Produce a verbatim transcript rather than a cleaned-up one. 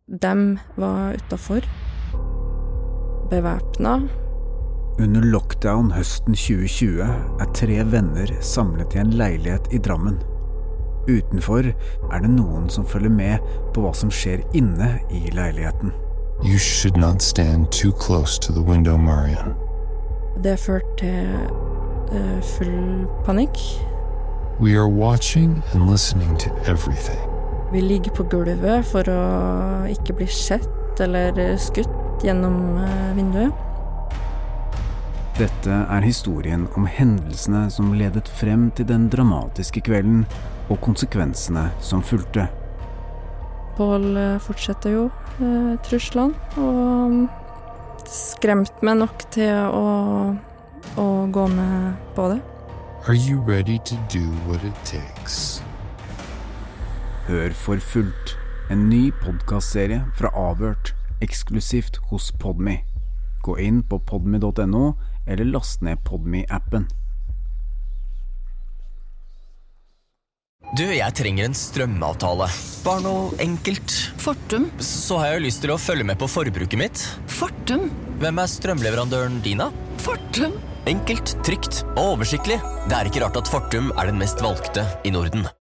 dem var utenfor, bevæpnet. Under lockdown høsten tjue tjue er tre venner samlet i en leilighet i Drammen. Utenfor er det noen som følger med på hva som skjer inne i leiligheten. You should not stand too close to the window, Marian. Det førte til uh, full panikk. We are watching and listening to everything. Vi ligger på gulvet for å ikke bli sett eller skutt gjennom uh, vinduet. Dette er historien om hendelsene som ledet frem til den dramatiske kvelden og konsekvensene som fulgte. Paul fortsetter jo eh, truslene, og skremt meg nok til å, å gå med på det. Are you ready to do what it takes? Hør for fullt, en ny podcastserie fra Avhørt, eksklusivt hos Podme. Gå inn på podme punktum no eller last ned Podme-appen. Du, jeg trenger en strømavtale. Bare noe enkelt. Fortum. Så har jeg jo lyst til å følge med på forbruket mitt. Fortum. Hvem er strømleverandøren din da? Fortum. Enkelt, trygt og oversiktlig. Det er ikke rart at Fortum er den mest valgte i Norden.